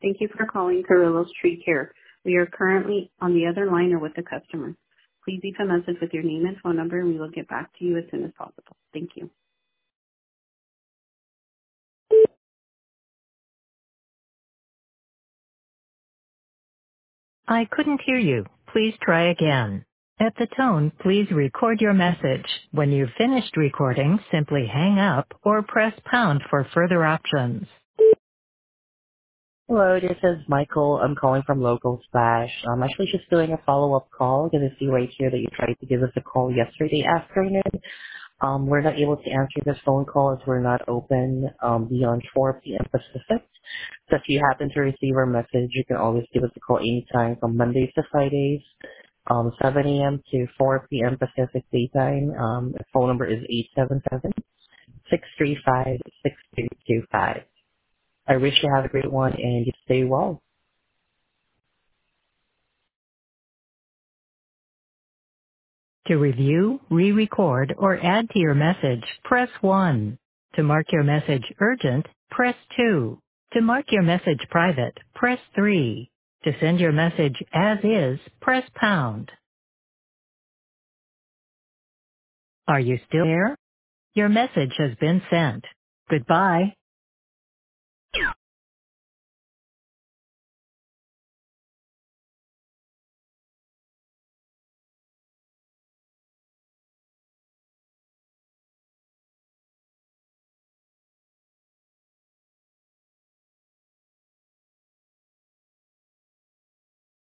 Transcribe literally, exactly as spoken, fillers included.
Thank you for calling Carrillo's Tree Care. We are currently on the other line or with the customer. Please leave a message with your name and phone number, and we will get back to you as soon as possible. Thank you. I couldn't hear you. Please try again. At the tone, please record your message. When you've finished recording, simply hang up or press pound for further options. Hello, this is Michael. I'm calling from Local Splash. I'm actually just doing a follow-up call because I see right here that you tried to give us a call yesterday afternoon. Um, we're not able to answer this phone call as we're not open um, beyond four p.m. Pacific. So if you happen to receive our message, you can always give us a call anytime from Mondays to Fridays, um, seven a.m. to four p.m. Pacific daytime. Um, the phone number is eight seven seven, six three five, six two two five. I wish you have a great one and you stay well. To review, re-record, or add to your message, press one. To mark your message urgent, press two. To mark your message private, press three. To send your message as is, press pound. Are you still there? Your message has been sent. Goodbye.